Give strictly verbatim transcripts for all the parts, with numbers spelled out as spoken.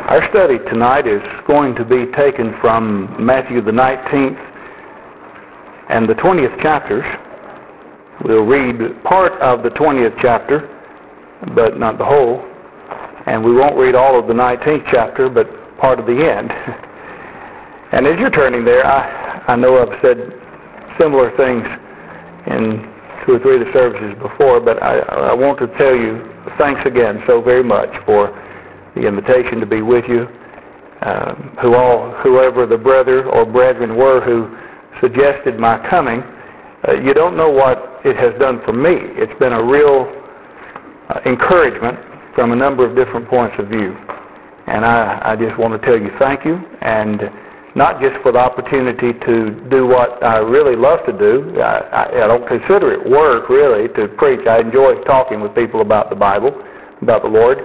Our study tonight is going to be taken from Matthew the nineteenth and the twentieth chapters. We'll read part of the twentieth chapter, but not the whole. And we won't read all of the nineteenth chapter, but part of the end. And as you're turning there, I, I know I've said similar things in two or three of the services before, but I, I want to tell you thanks again so very much for the invitation to be with you. Um, who all, whoever the brother or brethren were who suggested my coming, uh, you don't know what it has done for me. It's been a real uh, encouragement from a number of different points of view. And I, I just want to tell you thank you, and not just for the opportunity to do what I really love to do. I, I, I don't consider it work, really, to preach. I enjoy talking with people about the Bible, about the Lord.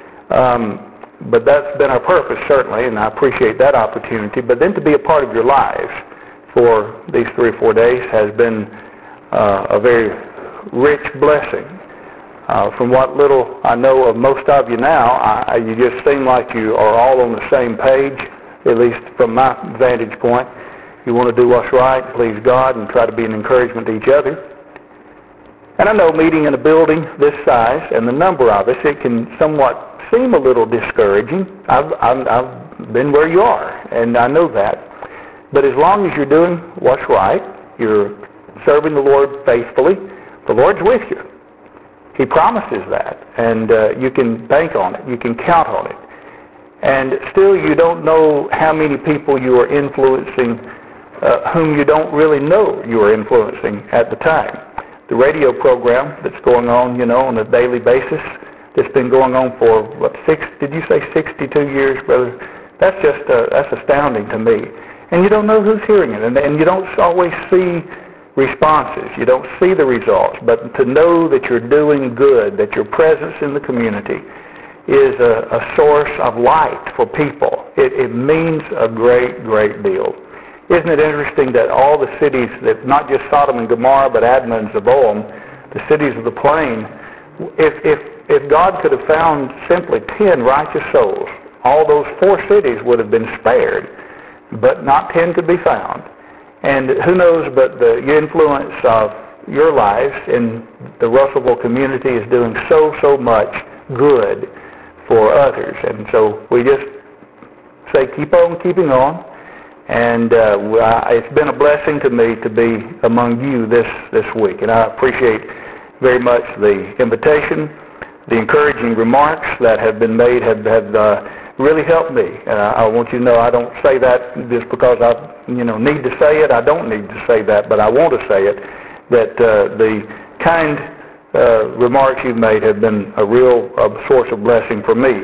Um, but that's been our purpose, certainly, and I appreciate that opportunity. But then to be a part of your lives for these three or four days has been uh, a very rich blessing. Uh, from what little I know of most of you now, I, you just seem like you are all on the same page, at least from my vantage point. You want to do what's right, please God, and try to be an encouragement to each other. And I know meeting in a building this size and the number of us, it can somewhat seem a little discouraging. I've, I've, I've been where you are, and I know that. But as long as you're doing what's right, you're serving the Lord faithfully, the Lord's with you. He promises that, and uh, you can bank on it. You can count on it. And still you don't know how many people you are influencing uh, whom you don't really know you are influencing at the time. The radio program that's going on, you know, on a daily basis, it's been going on for, what, six, did you say sixty-two years, brother? That's just, uh, that's astounding to me. And you don't know who's hearing it, and, and you don't always see responses. You don't see the results. But to know that you're doing good, that your presence in the community is a, a source of light for people, it, it means a great, great deal. Isn't it interesting that all the cities, that not just Sodom and Gomorrah, but Admah and Zeboam, the cities of the plain, if, if If God could have found simply ten righteous souls, all those four cities would have been spared, but not ten could be found. And who knows but the influence of your lives in the Russellville community is doing so, so much good for others. And so we just say keep on keeping on. And uh, it's been a blessing to me to be among you this, this week. And I appreciate very much the invitation. The encouraging remarks that have been made have, have uh, really helped me. Uh, I want you to know I don't say that just because I you know, need to say it. I don't need to say that, but I want to say it, that uh, the kind uh, remarks you've made have been a real uh, source of blessing for me.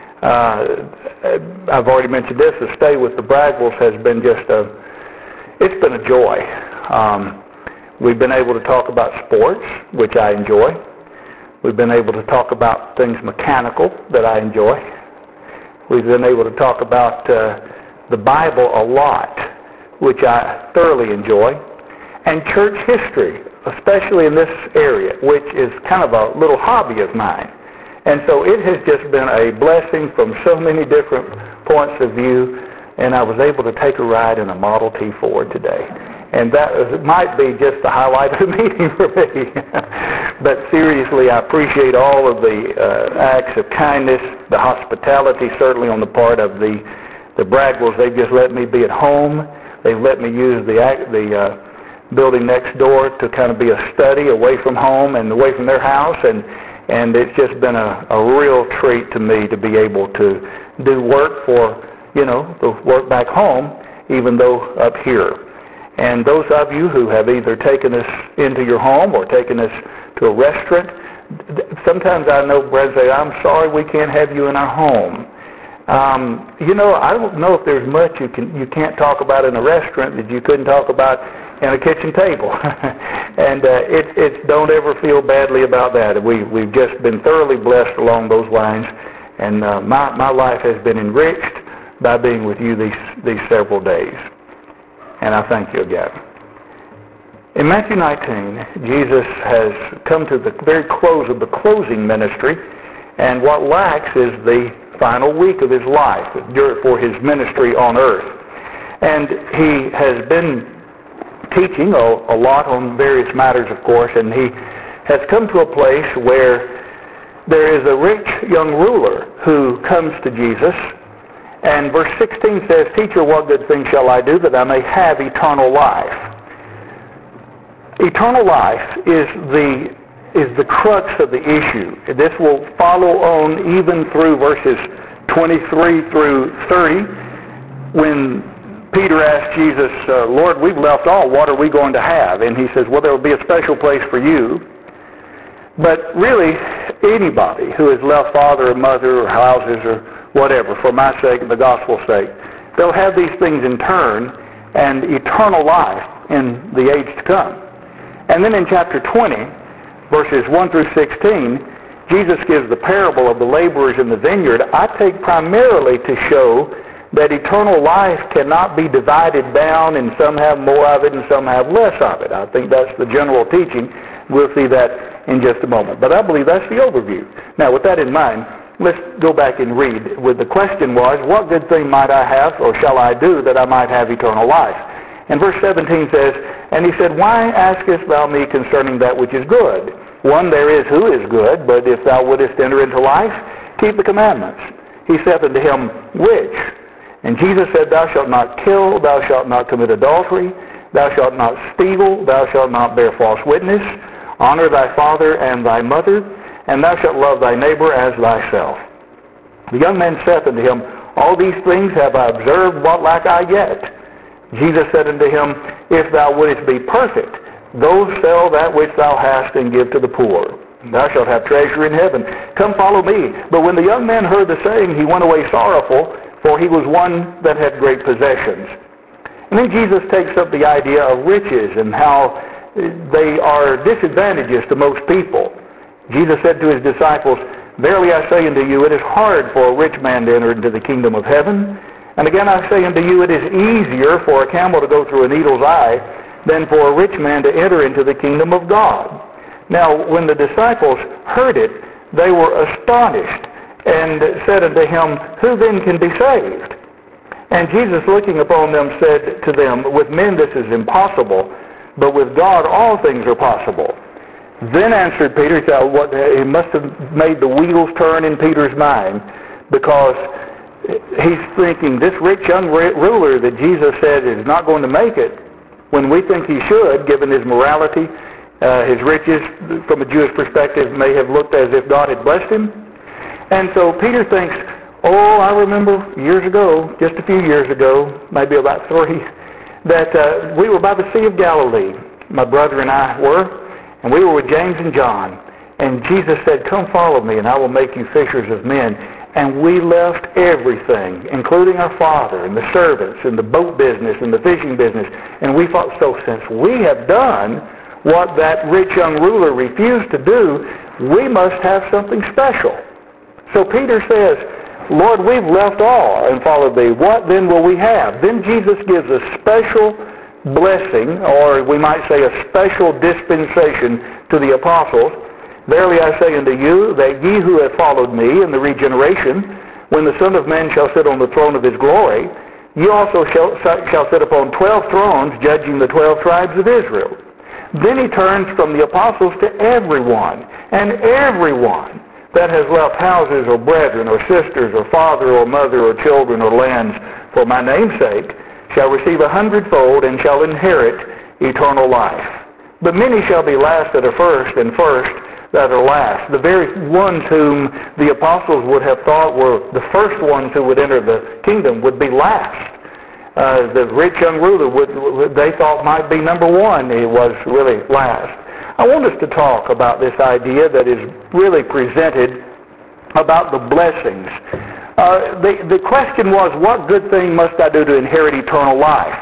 Uh, I've already mentioned this. The stay with the Bragwells has been just a, it's been a joy. Um, we've been able to talk about sports, which I enjoy. We've been able to talk about things mechanical that I enjoy. We've been able to talk about uh, the Bible a lot, which I thoroughly enjoy, and church history, especially in this area, which is kind of a little hobby of mine. And so it has just been a blessing from so many different points of view, and I was able to take a ride in a Model T Ford today. And that might be just the highlight of the meeting for me. But seriously, I appreciate all of the uh, acts of kindness, the hospitality, certainly on the part of the, the Bragwells. They've just let me be at home. They've let me use the, the uh, building next door to kind of be a study away from home and away from their house. And, and it's just been a, a real treat to me to be able to do work for, you know, the work back home, even though up here. And those of you who have either taken us into your home or taken us to a restaurant, sometimes I know brothers say, I'm sorry we can't have you in our home. Um, you know, I don't know if there's much you can you can't talk about in a restaurant that you couldn't talk about in a kitchen table. And uh, it, it's don't ever feel badly about that. We, we've just been thoroughly blessed along those lines, and uh, my, my life has been enriched by being with you these, these several days. And I thank you again. In Matthew nineteen, Jesus has come to the very close of the closing ministry, and what lacks is the final week of his life for his ministry on earth. And he has been teaching a, a lot on various matters, of course, and he has come to a place where there is a rich young ruler who comes to Jesus, and verse sixteen says, "Teacher, what good thing shall I do that I may have eternal life?" Eternal life is the is the crux of the issue. This will follow on even through verses twenty-three through thirty, when Peter asked Jesus, uh, "Lord, we've left all. What are we going to have?" And he says, "Well, there will be a special place for you." But really, anybody who has left father or mother or houses or whatever, for my sake and the gospel's sake, they'll have these things in turn and eternal life in the age to come. And then in chapter twenty, verses one through sixteen, Jesus gives the parable of the laborers in the vineyard, I take primarily to show that eternal life cannot be divided down and some have more of it and some have less of it. I think that's the general teaching. We'll see that in just a moment. But I believe that's the overview. Now, with that in mind, let's go back and read. With the question was, what good thing might I have or shall I do that I might have eternal life? And verse seventeen says, "And he said, Why askest thou me concerning that which is good? One there is who is good, but if thou wouldest enter into life, keep the commandments. He saith unto him, Which? And Jesus said, Thou shalt not kill, thou shalt not commit adultery, thou shalt not steal, thou shalt not bear false witness, honor thy father and thy mother, and thou shalt love thy neighbor as thyself. The young man saith unto him, All these things have I observed, what lack I yet? Jesus said unto him, If thou wouldest be perfect, go sell that which thou hast and give to the poor. Thou shalt have treasure in heaven. Come follow me. But when the young man heard the saying, he went away sorrowful, for he was one that had great possessions. And then Jesus takes up the idea of riches and how they are disadvantages to most people. Jesus said to his disciples, Verily I say unto you, it is hard for a rich man to enter into the kingdom of heaven. And again I say unto you, it is easier for a camel to go through a needle's eye than for a rich man to enter into the kingdom of God. Now, when the disciples heard it, they were astonished and said unto him, Who then can be saved? And Jesus, looking upon them, said to them, With men this is impossible, but with God all things are possible. Then answered Peter, he, said, what, he must have made the wheels turn in Peter's mind, because he's thinking, this rich young ruler that Jesus said is not going to make it, when we think he should, given his morality, uh, his riches, from a Jewish perspective, may have looked as if God had blessed him. And so Peter thinks, oh, I remember years ago, just a few years ago, maybe about three, that uh, we were by the Sea of Galilee, my brother and I were, and we were with James and John. And Jesus said, Come follow me, and I will make you fishers of men. And we left everything, including our father and the servants and the boat business and the fishing business. And we thought, so since we have done what that rich young ruler refused to do, we must have something special. So Peter says, Lord, we've left all and followed thee. What then will we have? Then Jesus gives a special blessing, or we might say a special dispensation to the apostles. Verily I say unto you, that ye who have followed me in the regeneration, when the Son of Man shall sit on the throne of his glory, ye also shall, shall sit upon twelve thrones, judging the twelve tribes of Israel. Then he turns from the apostles to everyone, and everyone that has left houses or brethren or sisters or father or mother or children or lands for my name's sake shall receive a hundredfold and shall inherit eternal life. But many shall be last that are first, and first that are last. The very ones whom the apostles would have thought were the first ones who would enter the kingdom would be last. Uh, the rich young ruler would, they thought might be number one. He was really last. I want us to talk about this idea that is really presented about the blessings. Uh, the, the question was, what good thing must I do to inherit eternal life?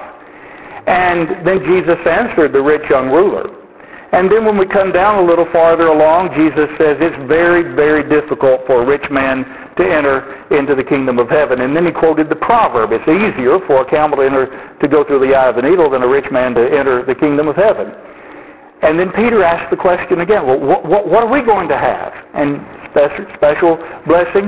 And then Jesus answered the rich young ruler. And then when we come down a little farther along, Jesus says it's very, very difficult for a rich man to enter into the kingdom of heaven. And then he quoted the proverb, it's easier for a camel to enter to go through the eye of a needle than a rich man to enter the kingdom of heaven. And then Peter asked the question again, well, what, what, what are we going to have? And special, special blessing.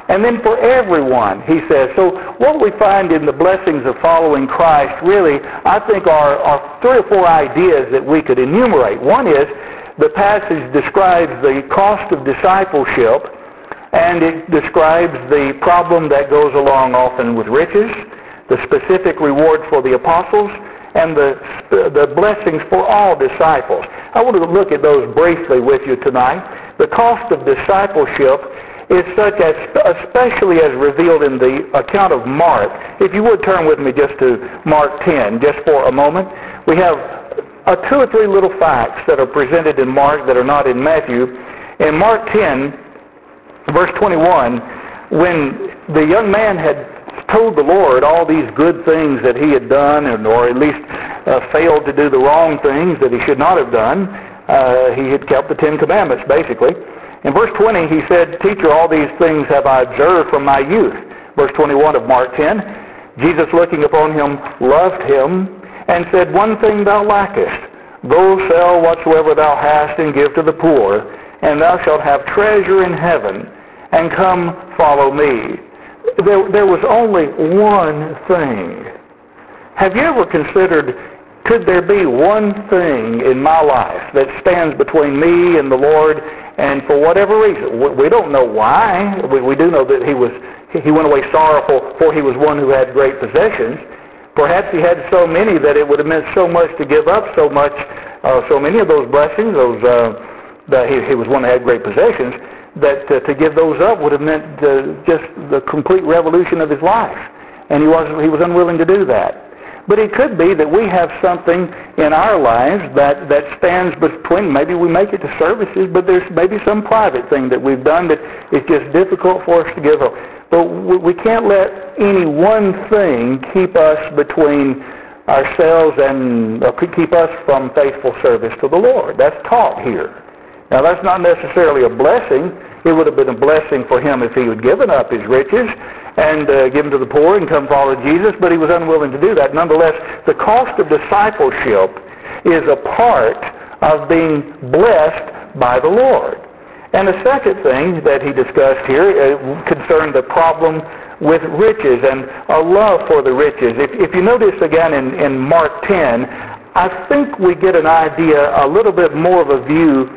and then for everyone, he says. So what we find in the blessings of following Christ really, I think, are, are three or four ideas that we could enumerate. One is the passage describes the cost of discipleship, and it describes the problem that goes along often with riches, the specific reward for the apostles, and the, the blessings for all disciples. I want to look at those briefly with you tonight. The cost of discipleship is such as, especially as revealed in the account of Mark. If you would turn with me just to Mark ten, just for a moment. We have uh, two or three little facts that are presented in Mark that are not in Matthew. In Mark ten, verse twenty-one, when the young man had told the Lord all these good things that he had done, or at least uh, failed to do the wrong things that he should not have done, uh, he had kept the Ten Commandments, basically. In verse twenty, he said, "Teacher, all these things have I observed from my youth." Verse twenty-one of Mark ten, Jesus, looking upon him, loved him, and said, "One thing thou lackest. Go sell whatsoever thou hast, and give to the poor, and thou shalt have treasure in heaven, and come follow me." There, there was only one thing. Have you ever considered, could there be one thing in my life that stands between me and the Lord? And for whatever reason, we don't know why. We, we do know that he was he went away sorrowful, for he was one who had great possessions. Perhaps he had so many that it would have meant so much to give up so much, uh, so many of those blessings. Those uh, that he, he was one who had great possessions. That uh, to give those up would have meant uh, just the complete revolution of his life, and he was he was unwilling to do that. But it could be that we have something in our lives that, that stands between, maybe we make it to services, but there's maybe some private thing that we've done that is just difficult for us to give up. But we, we can't let any one thing keep us between ourselves and uh, keep us from faithful service to the Lord. That's taught here. Now, that's not necessarily a blessing. It would have been a blessing for him if he had given up his riches and uh, given to the poor and come follow Jesus, but he was unwilling to do that. Nonetheless, the cost of discipleship is a part of being blessed by the Lord. And the second thing that he discussed here uh, concerned the problem with riches and a love for the riches. If, if you notice again in, in Mark ten, I think we get an idea, a little bit more of a view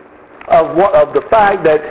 of, what, of the fact that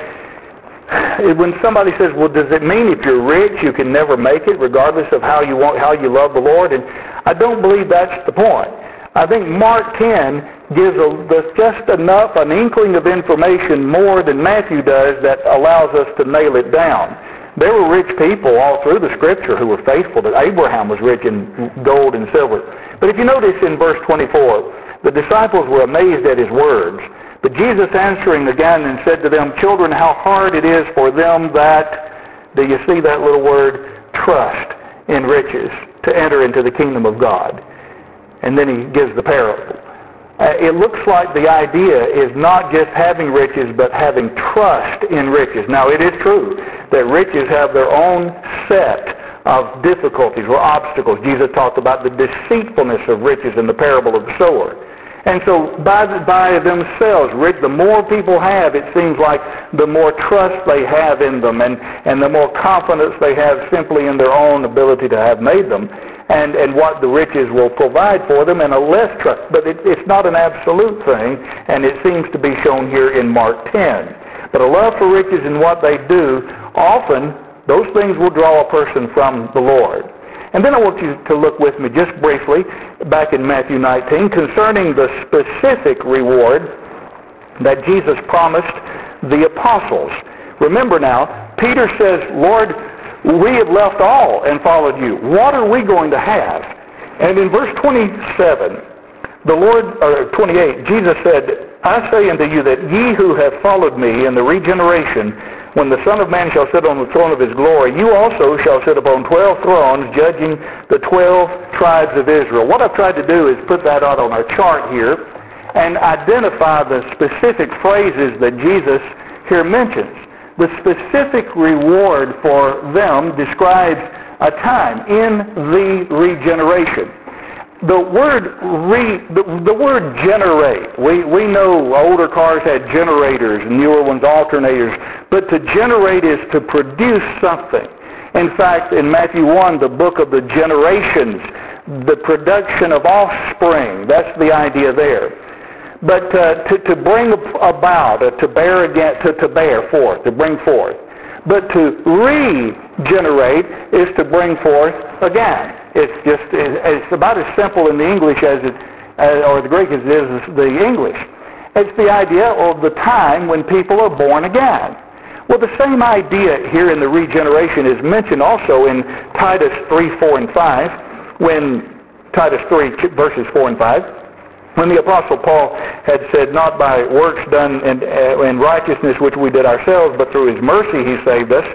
when somebody says, well, does it mean if you're rich you can never make it regardless of how you want, how you love the Lord? And I don't believe that's the point. I think Mark ten gives a, just enough, an inkling of information more than Matthew does that allows us to nail it down. There were rich people all through the Scripture who were faithful. That Abraham was rich in gold and silver. But if you notice in verse twenty-four, the disciples were amazed at his words. But Jesus answering again and said to them, "Children, how hard it is for them that," do you see that little word, trust in riches, to enter into the kingdom of God. And then he gives the parable. Uh, it looks like the idea is not just having riches, but having trust in riches. Now, it is true that riches have their own set of difficulties or obstacles. Jesus talked about the deceitfulness of riches in the parable of the sower. And so by, by themselves, the more people have, it seems like the more trust they have in them and, and the more confidence they have simply in their own ability to have made them and, and what the riches will provide for them, and a less trust. But it, it's not an absolute thing, and it seems to be shown here in Mark ten. But a love for riches in what they do, often those things will draw a person from the Lord. And then I want you to look with me just briefly back in Matthew nineteen concerning the specific reward that Jesus promised the apostles. Remember now, Peter says, "Lord, we have left all and followed you. What are we going to have?" And in verse twenty-seven, the Lord, or twenty-eight, Jesus said, "I say unto you that ye who have followed me in the regeneration, when the Son of Man shall sit on the throne of his glory, you also shall sit upon twelve thrones, judging the twelve tribes of Israel." What I've tried to do is put that out on our chart here and identify the specific phrases that Jesus here mentions. The specific reward for them describes a time in the regeneration. The word re, the, the word generate, we, we know older cars had generators, newer ones alternators, but to generate is to produce something. In fact, in Matthew one, the book of the generations, the production of offspring, that's the idea there. But uh, to, to bring about, uh, to bear again, to, to bear forth, to bring forth. But to regenerate is to bring forth again. It's just, it's about as simple in the English as it, or the Greek as it is the English. It's the idea of the time when people are born again. Well, the same idea here in the regeneration is mentioned also in Titus three, four, and five, when Titus three, verses four and five, when the Apostle Paul had said, not by works done in, uh, in righteousness which we did ourselves, but through his mercy he saved us,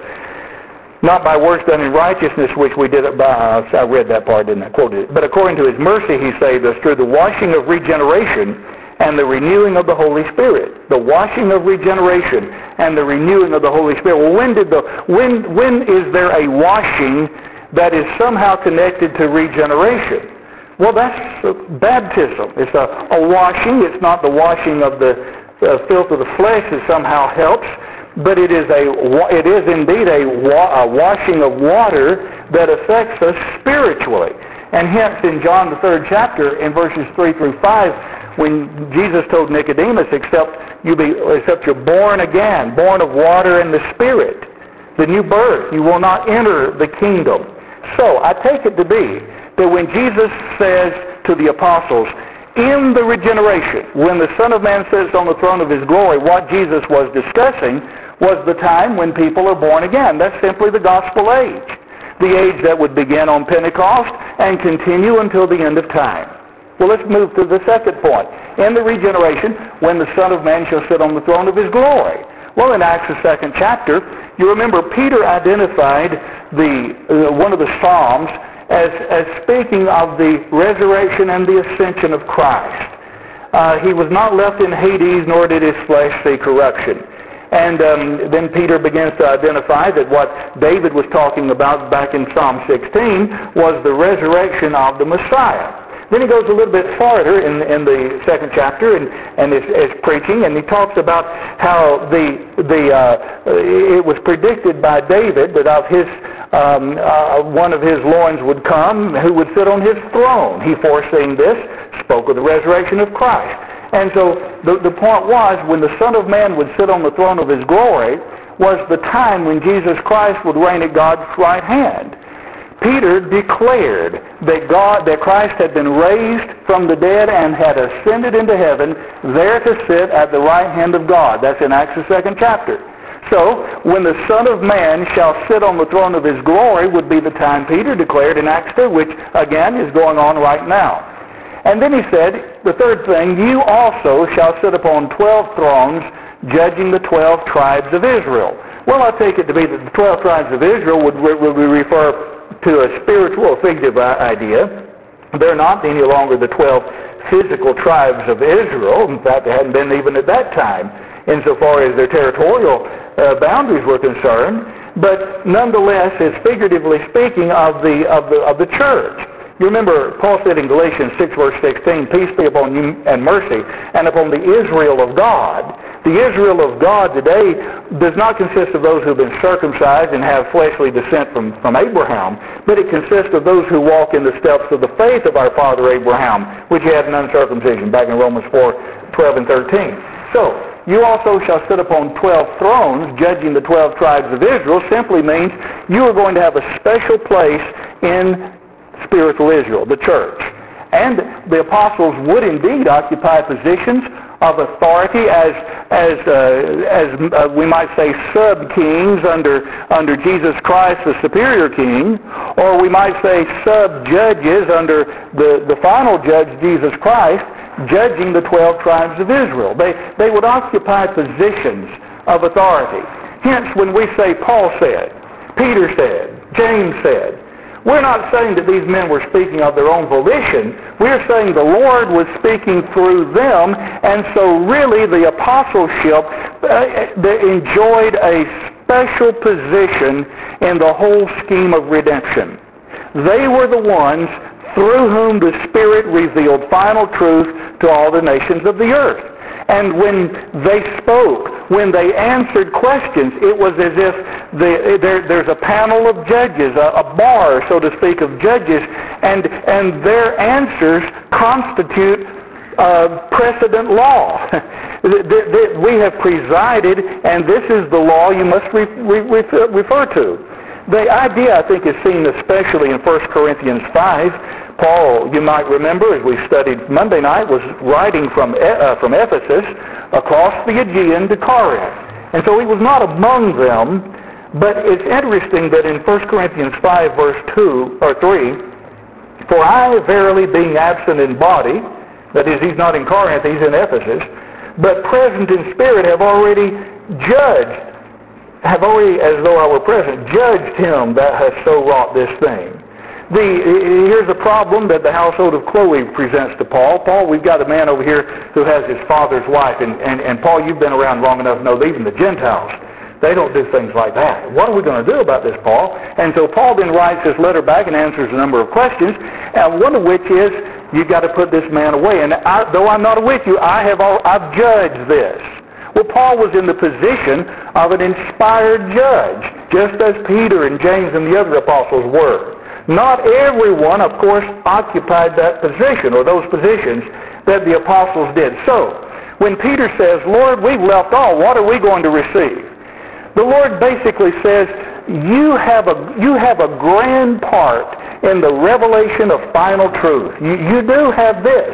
not by works done in righteousness which we did it by, uh, I read that part, didn't I? Quoted it. But according to his mercy he saved us through the washing of regeneration and the renewing of the Holy Spirit. The washing of regeneration and the renewing of the Holy Spirit. Well, when did the when when is there a washing that is somehow connected to regeneration? Well, that's baptism. It's a, a washing. It's not the washing of the uh, filth of the flesh that somehow helps, but it is a it is indeed a, wa- a washing of water that affects us spiritually. And hence, in John the third chapter, in verses three through five, when Jesus told Nicodemus, "Except you be, except you're born again, born of water and the Spirit, the new birth, you will not enter the kingdom." So I take it to be that when Jesus says to the apostles, in the regeneration, when the Son of Man sits on the throne of his glory, what Jesus was discussing was the time when people are born again. That's simply the gospel age. The age that would begin on Pentecost and continue until the end of time. Well, let's move to the second point. In the regeneration, when the Son of Man shall sit on the throne of his glory. Well, in Acts the second chapter, you remember Peter identified the uh, one of the Psalms as, as speaking of the resurrection and the ascension of Christ. Uh, he was not left in Hades, nor did his flesh see corruption. And um, then Peter begins to identify that what David was talking about back in Psalm sixteen was the resurrection of the Messiah. Then he goes a little bit farther in, in the second chapter and, and is, is preaching, and he talks about how the the uh, it was predicted by David that of his um, uh, one of his loins would come who would sit on his throne. He, foreseeing this, spoke of the resurrection of Christ. And so the, the point was, when the Son of Man would sit on the throne of his glory, was the time when Jesus Christ would reign at God's right hand. Peter declared that God, that Christ had been raised from the dead and had ascended into heaven, there to sit at the right hand of God. That's in Acts the second chapter. So, when the Son of Man shall sit on the throne of his glory would be the time Peter declared in Acts two, which again is going on right now. And then he said, the third thing, you also shall sit upon twelve thrones, judging the twelve tribes of Israel. Well, I take it to be that the twelve tribes of Israel would, would refer to a spiritual, figurative idea. They're not any longer the twelve physical tribes of Israel. In fact, they hadn't been even at that time, insofar as their territorial uh, boundaries were concerned. But nonetheless, it's figuratively speaking of the of the of the church. You remember Paul said in Galatians six, verse sixteen, peace be upon you and mercy, and upon the Israel of God. The Israel of God today does not consist of those who have been circumcised and have fleshly descent from, from Abraham, but it consists of those who walk in the steps of the faith of our father Abraham, which had an uncircumcision, back in Romans four, twelve and thirteen. So, you also shall sit upon twelve thrones, judging the twelve tribes of Israel, simply means you are going to have a special place in spiritual Israel, the church. And the apostles would indeed occupy positions of authority as as uh, as uh, we might say sub-kings under under Jesus Christ, the superior king, or we might say sub-judges under the, the final judge, Jesus Christ, judging the twelve tribes of Israel. They they would occupy positions of authority. Hence, when we say Paul said, Peter said, James said, we're not saying that these men were speaking of their own volition. We're saying the Lord was speaking through them, and so really the apostleship uh, they enjoyed a special position in the whole scheme of redemption. They were the ones through whom the Spirit revealed final truth to all the nations of the earth. And when they spoke, when they answered questions, it was as if the, there, there's a panel of judges, a, a bar, so to speak, of judges, and, and their answers constitute uh, precedent law. We have presided, and this is the law you must re, re, refer to. The idea, I think, is seen especially in First Corinthians five. Paul, you might remember, as we studied Monday night, was writing from uh, from Ephesus across the Aegean to Corinth. And so he was not among them, but it's interesting that in First Corinthians five, verse two or three, for I verily being absent in body, that is, he's not in Corinth, he's in Ephesus, but present in spirit have already judged, have already, as though I were present, judged him that has so wrought this thing. The, here's a problem that the household of Chloe presents to Paul. Paul, we've got a man over here who has his father's wife, and, and, and Paul, you've been around long enough to know that even the Gentiles, they don't do things like that. What are we going to do about this, Paul? And so Paul then writes this letter back and answers a number of questions, and one of which is, you've got to put this man away. And I, though I'm not with you, I have all, I've judged this. Well, Paul was in the position of an inspired judge, just as Peter and James and the other apostles were. Not everyone, of course, occupied that position or those positions that the apostles did. So, when Peter says, Lord, we've left all, what are we going to receive? The Lord basically says, you have a, you have a grand part in the revelation of final truth. You, you do have this.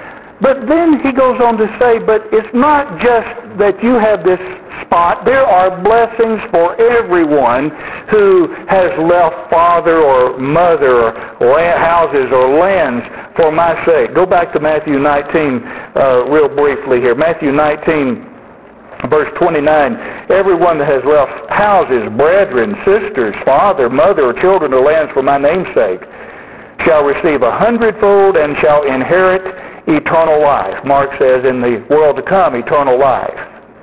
But then he goes on to say, but it's not just that you have this spot. There are blessings for everyone who has left father or mother or houses or lands for my sake. Go back to Matthew nineteen uh, real briefly here. Matthew nineteen, verse twenty-nine. Everyone that has left houses, brethren, sisters, father, mother, or children or lands for my name's sake shall receive a hundredfold and shall inherit eternal life. Mark says, in the world to come, eternal life.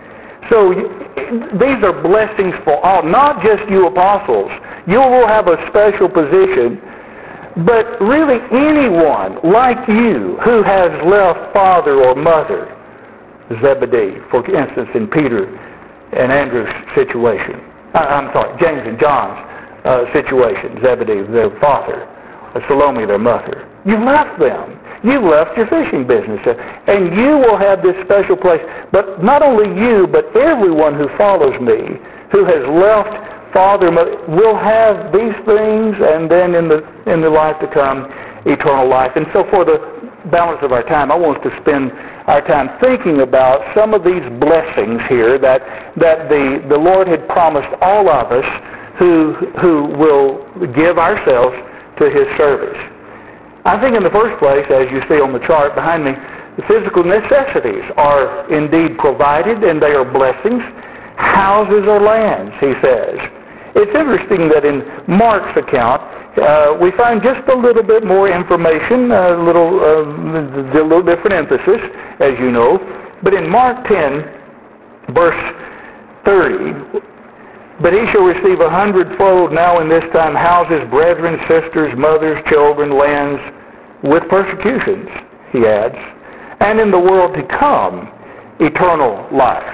So these are blessings for all, not just you apostles. You will have a special position, but really anyone like you who has left father or mother, Zebedee, for instance, in Peter and Andrew's situation. I'm sorry, James and John's uh, situation, Zebedee, their father, Salome, their mother. You left them. You've left your fishing business, and you will have this special place. But not only you, but everyone who follows me, who has left father, mother, will have these things, and then in the in the life to come, eternal life. And so for the balance of our time, I want us to spend our time thinking about some of these blessings here that that the, the Lord had promised all of us who who will give ourselves to His service. I think in the first place, as you see on the chart behind me, the physical necessities are indeed provided, and they are blessings. Houses or lands, he says. It's interesting that in Mark's account, uh, we find just a little bit more information, a little, uh, a little different emphasis, as you know. But in Mark ten, verse thirty, but he shall receive a hundredfold now in this time houses, brethren, sisters, mothers, children, lands, with persecutions, he adds, and in the world to come, eternal life.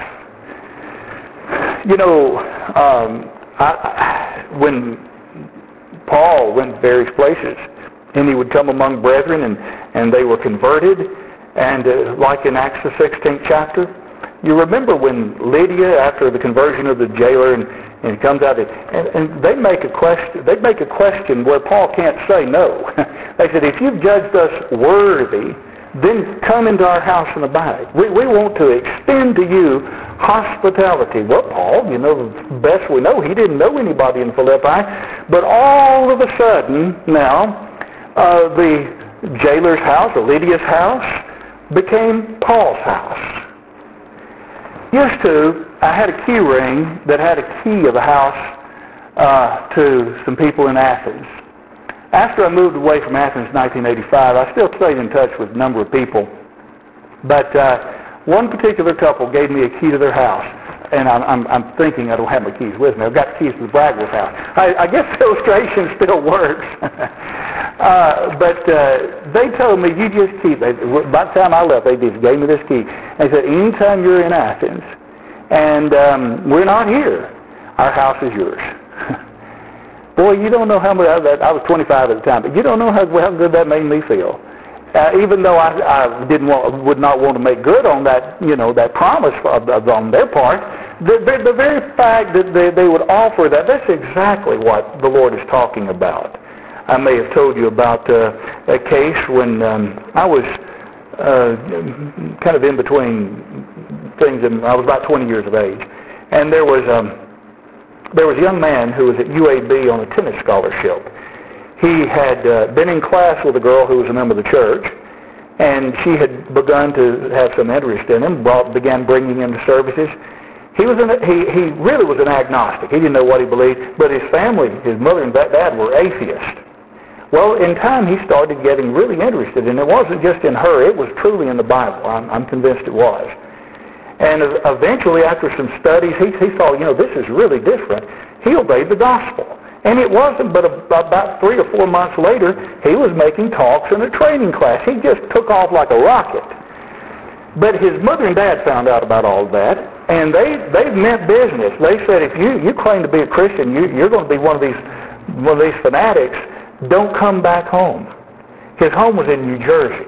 You know, um, I, I, when Paul went to various places, and he would come among brethren, and, and they were converted, and uh, like in Acts the sixteenth chapter, you remember when Lydia, after the conversion of the jailer, and And he comes out, and, and they make a question. They make a question where Paul can't say no. They said, "If you've judged us worthy, then come into our house and abide. We we want to extend to you hospitality." Well, Paul, you know, best we know, he didn't know anybody in Philippi, but all of a sudden now, uh, the jailer's house, or Lydia's house, became Paul's house. Used to, I had a key ring that had a key of the house uh, to some people in Athens. After I moved away from Athens in nineteen eighty-five, I still stayed in touch with a number of people. But uh, one particular couple gave me a key to their house. And I'm, I'm, I'm thinking I don't have my keys with me. I've got keys to the Bragwell's house. I, I guess the illustration still works. Uh, but uh, they told me, you just keep, they, by the time I left, they just gave me this key. They said, anytime you're in Athens, and um, we're not here, our house is yours. Boy, you don't know how much, I was twenty-five at the time, but you don't know how, how good that made me feel. Uh, even though I, I didn't want, would not want to make good on that, you know, that promise of, of, on their part, the, the, the very fact that they, they would offer that, that's exactly what the Lord is talking about. I may have told you about uh, a case when um, I was uh, kind of in between things, and I was about twenty years of age, and there was um, there was a young man who was at U A B on a tennis scholarship. He had uh, been in class with a girl who was a member of the church, and she had begun to have some interest in him, brought, began bringing him to services. He was an, he, he really was an agnostic. He didn't know what he believed, but his family, his mother and dad were atheists. Well, in time, he started getting really interested, and it wasn't just in her. It was truly in the Bible. I'm, I'm convinced it was. And eventually, after some studies, he, he thought, you know, this is really different. He obeyed the gospel. And it wasn't but about three or four months later, he was making talks in a training class. He just took off like a rocket. But his mother and dad found out about all of that, and they, they meant business. They said, if you, you claim to be a Christian, you, you're going to be one of these, one of these fanatics, don't come back home. His home was in New Jersey.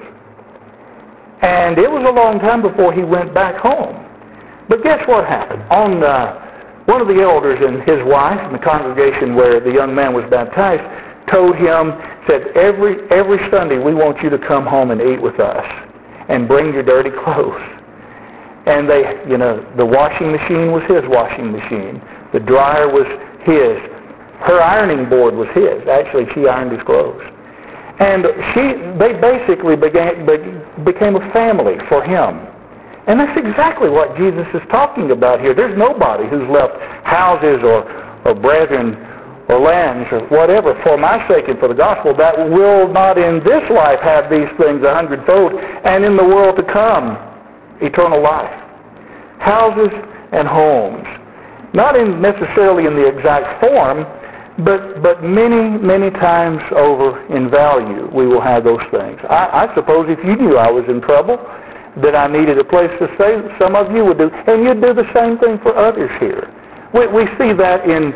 And it was a long time before he went back home. But guess what happened? On uh, one of the elders and his wife in the congregation where the young man was baptized told him, said, every, every Sunday we want you to come home and eat with us and bring your dirty clothes. And they, you know, the washing machine was his washing machine. The dryer was his. Her ironing board was his. Actually, she ironed his clothes. And she, they basically began, became a family for him. And that's exactly what Jesus is talking about here. There's nobody who's left houses or, or brethren or lands or whatever for my sake and for the gospel that will not in this life have these things a hundredfold, and in the world to come, eternal life. Houses and homes. Not in necessarily in the exact form, But but many, many times over in value, we will have those things. I, I suppose if you knew I was in trouble, that I needed a place to stay, some of you would do, and you'd do the same thing for others here. We, we see that in,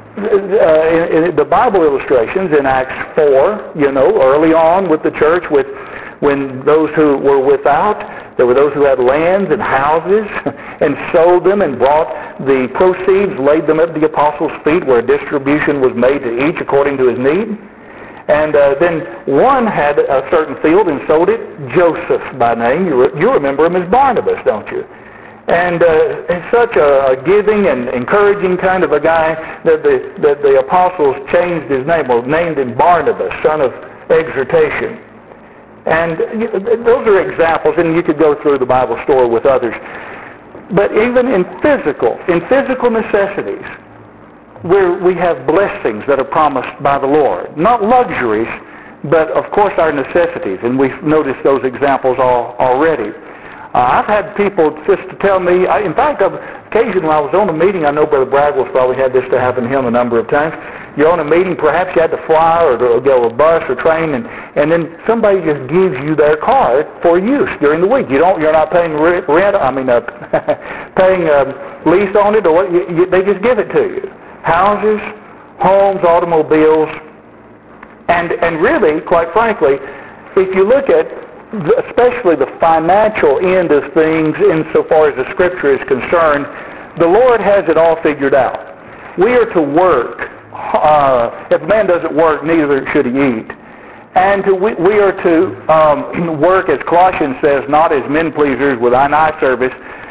uh, in, in the Bible illustrations in Acts four, you know, early on with the church, with when those who were without, there were those who had lands and houses and sold them and brought the proceeds, laid them at the apostles' feet where distribution was made to each according to his need. And uh, then one had a certain field and sold it, Joseph by name. You, re- you remember him as Barnabas, don't you? And uh, he's such a, a giving and encouraging kind of a guy that the, that the apostles changed his name, or named him Barnabas, son of exhortation. And those are examples, and you could go through the Bible story with others. But even in physical, in physical necessities, where we have blessings that are promised by the Lord. Not luxuries, but of course our necessities, and we've noticed those examples all, already. Uh, I've had people just to tell me, I, in fact, I've, occasionally when I was on a meeting, I know Brother Bradwell's probably had this to happen to him a number of times. You're on a meeting, perhaps you had to fly or go a bus or train, and, and then somebody just gives you their car for use during the week. You don't, you're not paying rent, I mean, uh, paying a lease on it, or what, you, you, they just give it to you. Houses, homes, automobiles, and and really, quite frankly, if you look at the, especially the financial end of things insofar as the Scripture is concerned, the Lord has it all figured out. We are to work. Uh, if a man doesn't work, neither should he eat. And to, we, we are to um, work, as Colossians says, not as men pleasers with an eye service,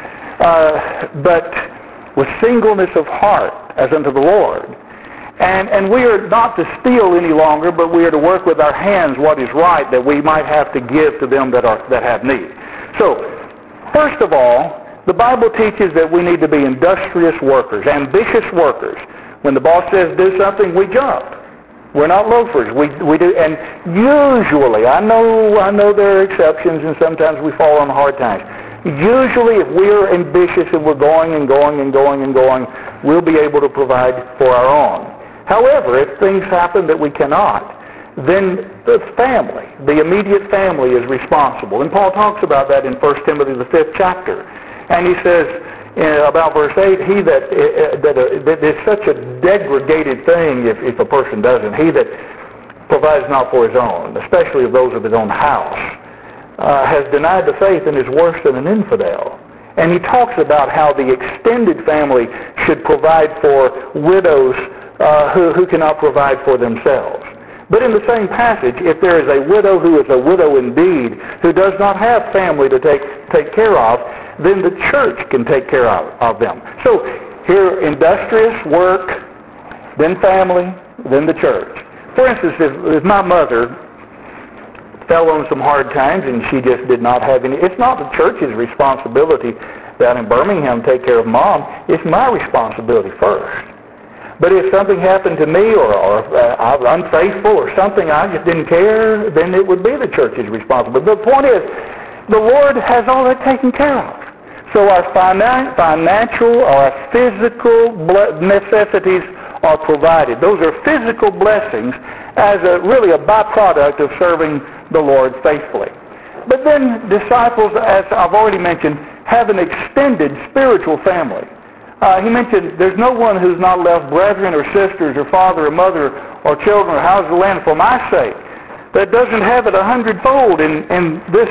uh, but with singleness of heart, as unto the Lord. And and we are not to steal any longer, but we are to work with our hands what is right, that we might have to give to them that are that have need. So, first of all, the Bible teaches that we need to be industrious workers, ambitious workers. When the boss says do something, we jump. We're not loafers. We we do, and usually, I know I know there are exceptions, and sometimes we fall on hard times. Usually, if we're ambitious and we're going and going and going and going, we'll be able to provide for our own. However, if things happen that we cannot, then the family, the immediate family is responsible. And Paul talks about that in First Timothy, the fifth chapter. And he says uh, about verse eight, he that, uh, that, uh, that is such a degraded thing if, if a person doesn't. He that provides not for his own, especially of those of his own house, uh, has denied the faith and is worse than an infidel. And he talks about how the extended family should provide for widows uh, who, who cannot provide for themselves. But in the same passage, if there is a widow who is a widow indeed, who does not have family to take, take care of, then the church can take care of, of them. So here, industrious work, then family, then the church. For instance, if, if my mother fell on some hard times and she just did not have any, it's not the church's responsibility down in Birmingham to take care of mom. It's my responsibility first. But if something happened to me or, or uh, I was unfaithful or something, I just didn't care, then it would be the church's responsibility. But the point is, the Lord has all that taken care of. So our finan- financial or our physical necessities are provided. Those are physical blessings as a, really a byproduct of serving the Lord faithfully. But then disciples, as I've already mentioned, have an extended spiritual family. Uh, he mentioned there's no one who's not left brethren or sisters or father or mother or children or houses or land for my sake that doesn't have it a hundredfold in, in this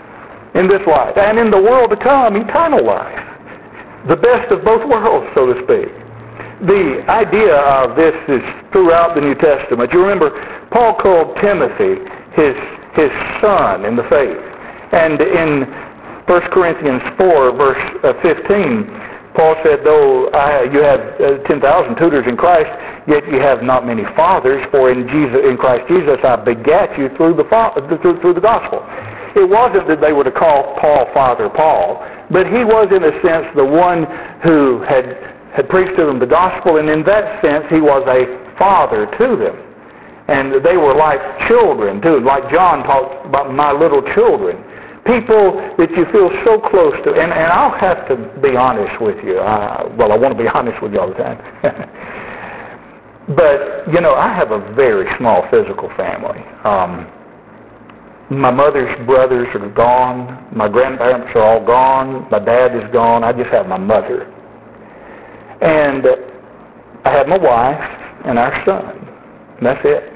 in this life and in the world to come, eternal life, the best of both worlds, so to speak. The idea of this is throughout the New Testament. You remember Paul called Timothy his his son in the faith, and in First Corinthians four verse fifteen. Paul said, though I, you have uh, ten thousand tutors in Christ, yet you have not many fathers, for in Jesus, in Christ Jesus I begat you through the, through, through the gospel. It wasn't that they were to call Paul Father Paul, but he was in a sense the one who had, had preached to them the gospel, and in that sense he was a father to them. And they were like children too, like John talked about my little children. People that you feel so close to, and, and I'll have to be honest with you. Uh, well, I want to be honest with you all the time. But, you know, I have a very small physical family. Um, my mother's brothers are gone. My grandparents are all gone. My dad is gone. I just have my mother. And I have my wife and our son. And that's it.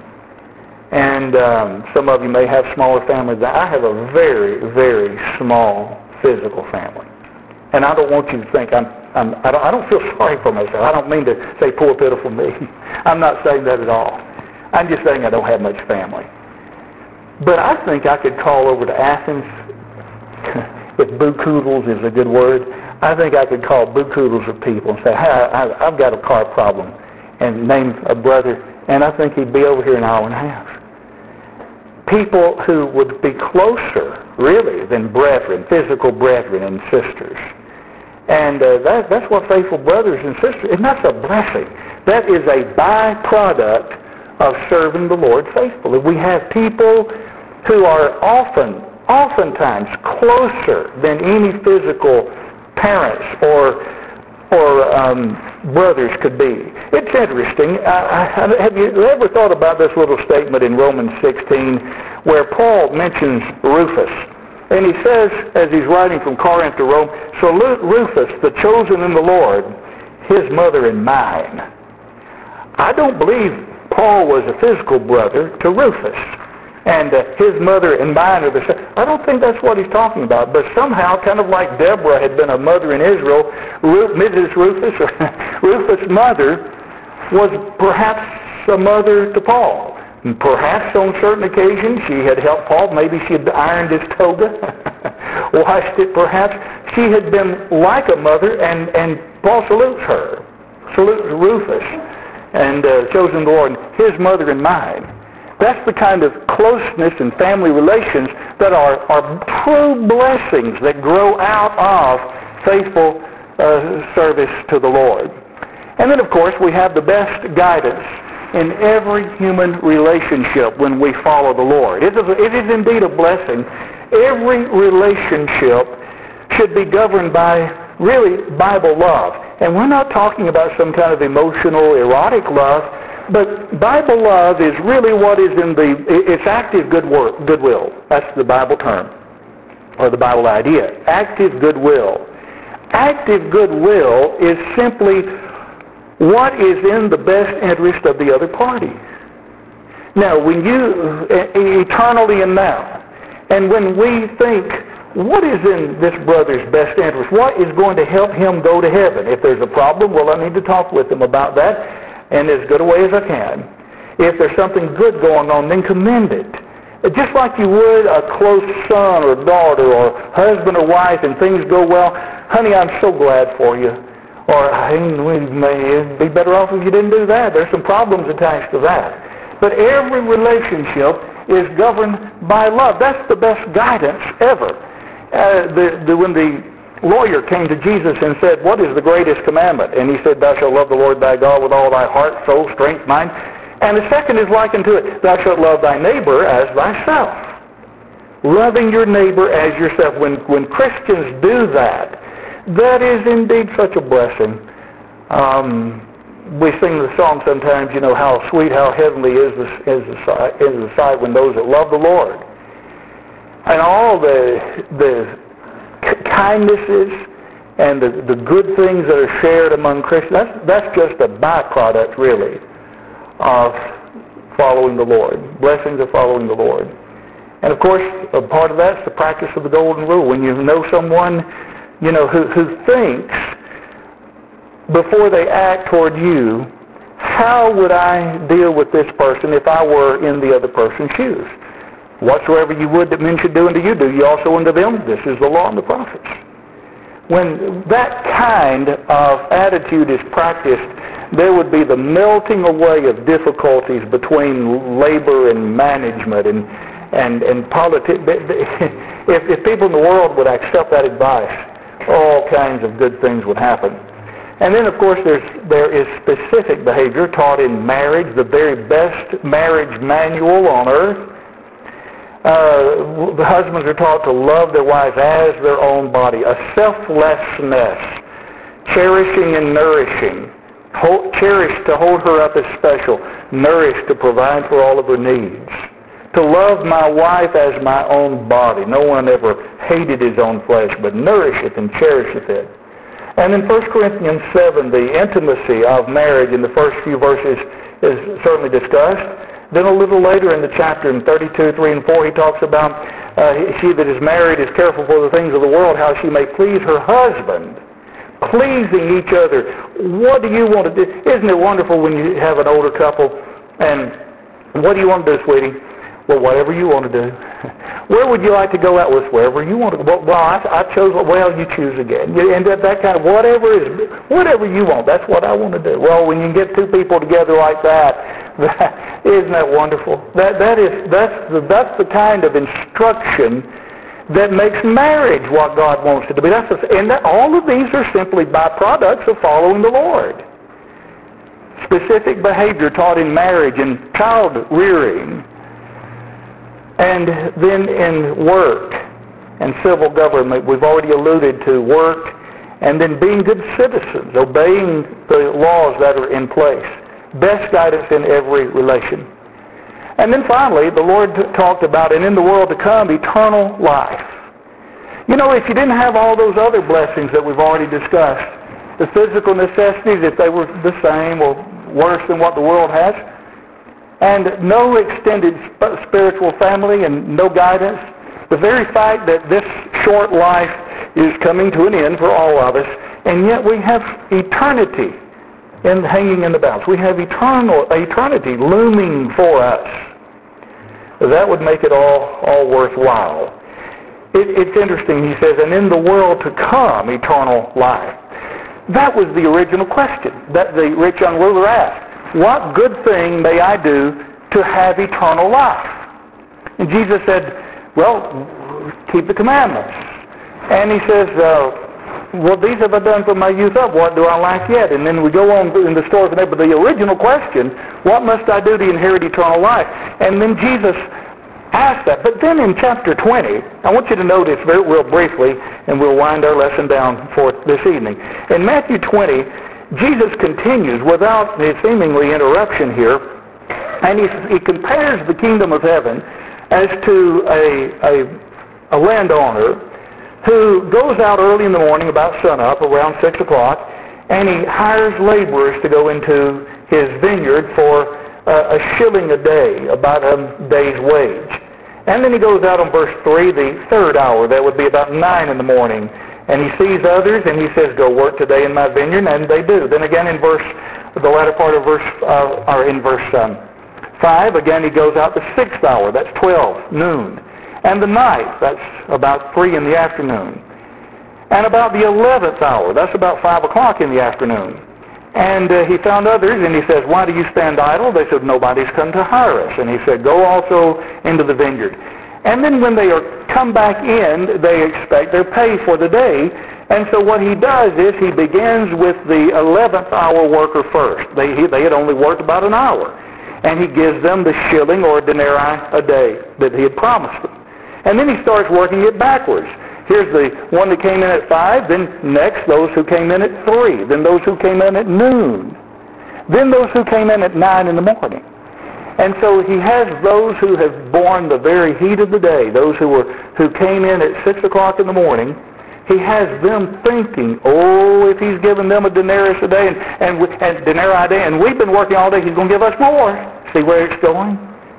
And um, some of you may have smaller families. I have a very, very small physical family. And I don't want you to think I'm, I'm I, don't, I don't feel sorry for myself. I don't mean to say poor, pitiful me. I'm not saying that at all. I'm just saying I don't have much family. But I think I could call over to Athens, if boo-koodles is a good word, I think I could call boo-koodles of people and say, hey, I, I've got a car problem, and name a brother, and I think he'd be over here in an hour and a half. People who would be closer, really, than brethren, physical brethren and sisters. And uh, that, that's what faithful brothers and sisters, and that's a blessing. That is a byproduct of serving the Lord faithfully. We have people who are often, oftentimes closer than any physical parents or or um, brothers could be. It's interesting. Uh, have you ever thought about this little statement in Romans sixteen where Paul mentions Rufus? And he says, as he's writing from Corinth to Rome, salute Rufus, the chosen in the Lord, his mother and mine. I don't believe Paul was a physical brother to Rufus. And uh, his mother and mine are the same. I don't think that's what he's talking about. But somehow, kind of like Deborah had been a mother in Israel, Ru- Missus Rufus, or Rufus' mother, was perhaps a mother to Paul. And perhaps on certain occasions she had helped Paul. Maybe she had ironed his toga, washed it perhaps. She had been like a mother, and, and Paul salutes her, salutes Rufus, and uh, chosen the Lord, his mother and mine. That's the kind of closeness and family relations that are, are true blessings that grow out of faithful uh, service to the Lord. And then, of course, we have the best guidance in every human relationship when we follow the Lord. It is, it is indeed a blessing. Every relationship should be governed by really Bible love. And we're not talking about some kind of emotional, erotic love, but Bible love is really what is in the, it's active good work, goodwill. That's the Bible term, or the Bible idea. Active goodwill. Active goodwill is simply what is in the best interest of the other party. Now, when you, eternally and now, and when we think, what is in this brother's best interest? What is going to help him go to heaven? If there's a problem, well, I need to talk with him about that in as good a way as I can. If there's something good going on, then commend it. Just like you would a close son or daughter or husband or wife, and things go well, honey, I'm so glad for you. Or, hey, it'd be better off if you didn't do that. There's some problems attached to that. But every relationship is governed by love. That's the best guidance ever. Uh, the, the, when the lawyer came to Jesus and said, what is the greatest commandment? And he said, thou shalt love the Lord thy God with all thy heart, soul, strength, mind. And the second is likened to it, thou shalt love thy neighbor as thyself. Loving your neighbor as yourself. When, when Christians do that, that is indeed such a blessing. Um, we sing the song sometimes, you know, how sweet, how heavenly is the, is the, sight, is the sight when those that love the Lord. And all the the kindnesses and the, the good things that are shared among Christians, that's, that's just a byproduct, really, of following the Lord. Blessings of following the Lord. And, of course, a part of that's the practice of the golden rule. When you know someone, you know, who, who thinks before they act toward you, how would I deal with this person if I were in the other person's shoes? Whatsoever you would that men should do unto you, do ye also unto them. This is the law and the prophets. When that kind of attitude is practiced, there would be the melting away of difficulties between labor and management and and, and politics. If, if people in the world would accept that advice, all kinds of good things would happen. And then, of course, there's, there is specific behavior taught in marriage, the very best marriage manual on earth. Uh, the husbands are taught to love their wives as their own body, a selflessness, cherishing and nourishing, hold, cherish to hold her up as special, nourish to provide for all of her needs, to love my wife as my own body. No one ever hated his own flesh, but nourisheth and cherisheth it. And in First Corinthians seven, the intimacy of marriage in the first few verses is certainly discussed. Then a little later in the chapter, in thirty-two, three and four, he talks about uh, she that is married is careful for the things of the world, how she may please her husband, pleasing each other. What do you want to do? Isn't it wonderful when you have an older couple, and what do you want to do, sweetie? Well, whatever you want to do. Where would you like to go out with? Wherever you want to go. Well, I, I chose, well, you choose again. You end up that kind of, whatever is, whatever you want, that's what I want to do. Well, when you get two people together like that, that isn't that wonderful? That, that is, that's the, that's the kind of instruction that makes marriage what God wants it to be. That's a, and that, all of these are simply byproducts of following the Lord. Specific behavior taught in marriage and child rearing, and then in work and civil government. We've already alluded to work, and then being good citizens, obeying the laws that are in place. Best guidance in every relation. And then finally, the Lord t- talked about, and in the world to come, eternal life. You know, if you didn't have all those other blessings that we've already discussed, the physical necessities, if they were the same or worse than what the world has, and no extended sp- spiritual family and no guidance, the very fact that this short life is coming to an end for all of us, and yet we have eternity in hanging in the balance. We have eternal eternity looming for us. That would make it all, all worthwhile. It, it's interesting, he says, and in the world to come, eternal life. That was the original question that the rich young ruler asked. What good thing may I do to have eternal life? And Jesus said, well, keep the commandments. And he says, uh, well, these have I done from my youth up. What do I lack yet? And then we go on in the story from there. But the original question, what must I do to inherit eternal life? And then Jesus asked that. But then in chapter twenty, I want you to notice very real briefly, and we'll wind our lesson down for this evening. In Matthew twenty, Jesus continues without a seemingly interruption here, and he, he compares the kingdom of heaven as to a, a, a landowner who goes out early in the morning about sunup, around six o'clock, and he hires laborers to go into his vineyard for uh, a shilling a day, about a day's wage. And then he goes out on verse three, the third hour, that would be about nine in the morning, and he sees others, and he says, go work today in my vineyard, and they do. Then again in verse, the latter part of verse, uh, or in verse um, five, again he goes out the sixth hour, that's twelve, noon. And the ninth, that's about three in the afternoon. And about the eleventh hour, that's about five o'clock in the afternoon. And uh, he found others, and he says, why do you stand idle? They said, nobody's come to hire us. And he said, go also into the vineyard. And then when they are come back in, they expect their pay for the day. And so what he does is he begins with the eleventh hour worker first. They, he, they had only worked about an hour. And he gives them the shilling or denarii a day that he had promised them. And then he starts working it backwards. Here's the one that came in at five, then next those who came in at three, then those who came in at noon, then those who came in at nine in the morning. And so he has those who have borne the very heat of the day, those who were who came in at six o'clock in the morning. He has them thinking, oh, if he's given them a denarius a day and, and, and denarii a day, and we've been working all day, he's going to give us more. See where it's going?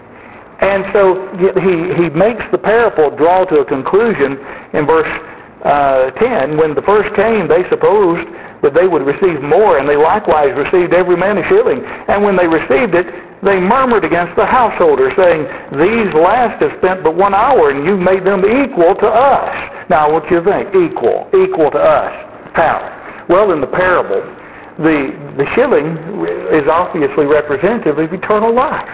And so he, he makes the parable draw to a conclusion in verse uh, ten. When the first came, they supposed that they would receive more, and they likewise received every man a shilling. And when they received it, they murmured against the householder, saying, these last have spent but one hour, and you've made them equal to us. Now, what do you think? Equal. Equal to us. How? Well, in the parable, the, the shilling is obviously representative of eternal life.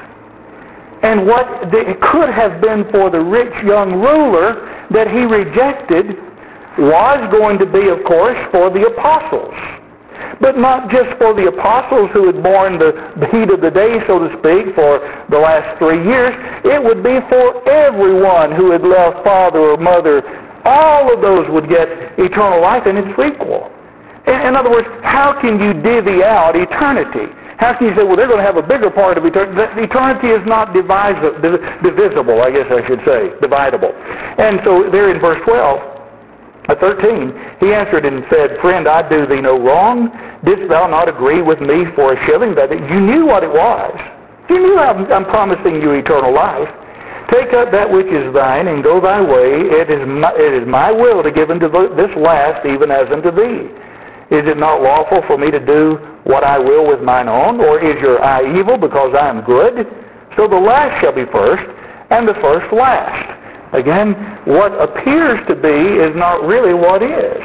And what the, it could have been for the rich young ruler that he rejected was going to be, of course, for the apostles. But not just for the apostles who had borne the, the heat of the day, so to speak, for the last three years. It would be for everyone who had left father or mother. All of those would get eternal life, and it's equal. In, in other words, how can you divvy out eternity? How can you say, well, they're going to have a bigger part of eternity? Eternity is not divisible, divisible, I guess I should say, dividable. And so there in verse twelve, uh, thirteen, he answered and said, friend, I do thee no wrong. Didst thou not agree with me for a shilling? That you knew what it was. You knew I'm, I'm promising you eternal life. Take up that which is thine and go thy way. It is my, it is my will to give unto this last even as unto thee. Is it not lawful for me to do what I will with mine own? Or is your eye evil because I am good? So the last shall be first, and the first last. Again, what appears to be is not really what is.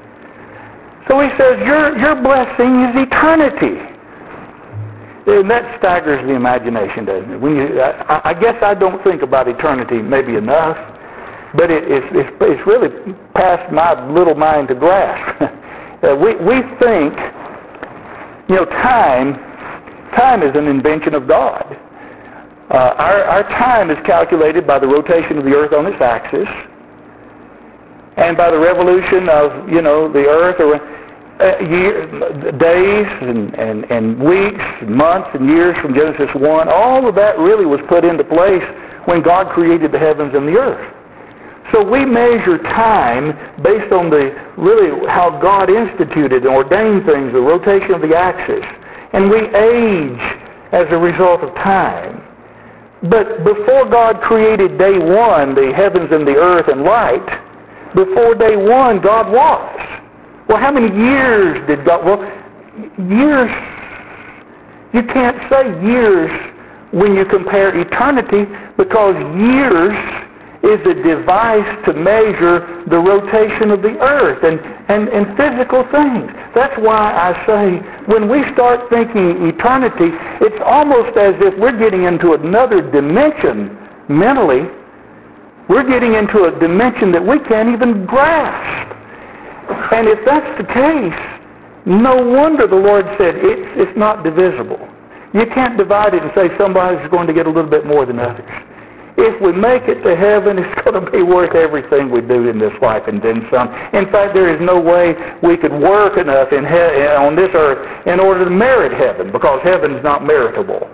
So he says, your, your blessing is eternity. And that staggers the imagination, doesn't it? When you, I, I guess I don't think about eternity maybe enough, but it, it's, it's, it's really past my little mind to grasp. uh, we, we think, you know, time, time is an invention of God. Uh, our, our time is calculated by the rotation of the earth on its axis and by the revolution of, you know, the earth or uh, year, days and, and, and weeks, and months and years from Genesis one. All of that really was put into place when God created the heavens and the earth. So we measure time based on the really how God instituted and ordained things, the rotation of the axis. And we age as a result of time. But before God created day one, the heavens and the earth and light, before day one, God was. Well, how many years did God... Well, years... You can't say years when you compare eternity, because years is a device to measure the rotation of the earth and, and, and physical things. That's why I say when we start thinking eternity, it's almost as if we're getting into another dimension mentally. We're getting into a dimension that we can't even grasp. And if that's the case, no wonder the Lord said it's, it's not divisible. You can't divide it and say somebody's going to get a little bit more than others. if we make it to heaven, it's going to be worth everything we do in this life and then some. In fact, there is no way we could work enough in he- on this earth in order to merit heaven, because heaven is not meritable.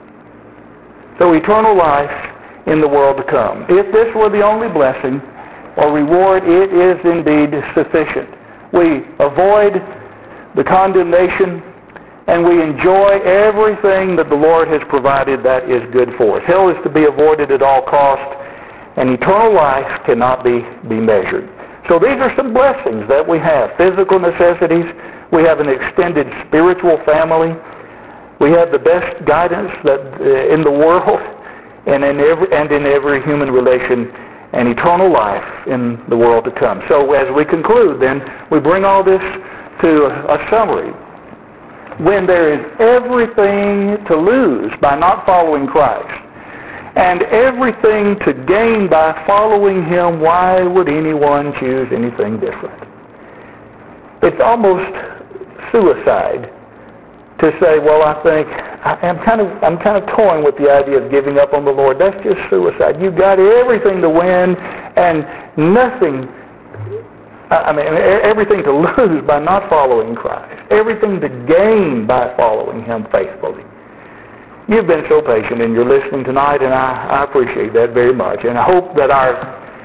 So eternal life in the world to come. If this were the only blessing or reward, it is indeed sufficient. We avoid the condemnation, and we enjoy everything that the Lord has provided that is good for us. Hell is to be avoided at all costs, and eternal life cannot be, be measured. So these are some blessings that we have. Physical necessities. We have an extended spiritual family. We have the best guidance that uh, in the world and in every and in every human relation, and eternal life in the world to come. So as we conclude, then, we bring all this to a, a summary. When there is everything to lose by not following Christ, and everything to gain by following Him, why would anyone choose anything different? It's almost suicide to say, well, I think I, I'm kind of I'm kind of toying with the idea of giving up on the Lord. That's just suicide. You've got everything to win and nothing. I mean, everything to lose by not following Christ. Everything to gain by following Him faithfully. You've been so patient and you're listening tonight, and I, I appreciate that very much. And I hope that our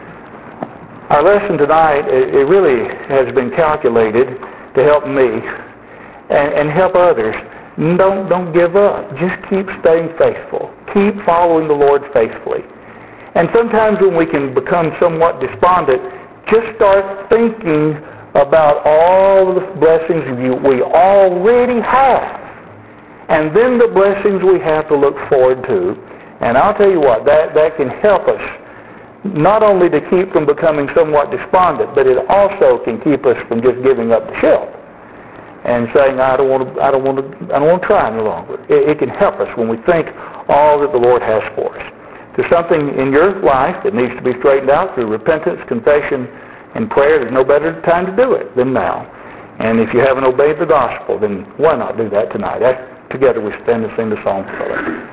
our lesson tonight, it, it really has been calculated to help me and, and help others. Don't don't give up. Just keep staying faithful. Keep following the Lord faithfully. And sometimes when we can become somewhat despondent, just start thinking about all the blessings you, we already have. And then the blessings we have to look forward to. And I'll tell you what, that, that can help us not only to keep from becoming somewhat despondent, but it also can keep us from just giving up the ship and saying, I don't want to, I don't want to, I don't want to try any longer. It, it can help us when we think all that the Lord has for us. There's something in your life that needs to be straightened out through repentance, confession, and prayer. There's no better time to do it than now. And if you haven't obeyed the gospel, then why not do that tonight? Together we stand and sing the song together.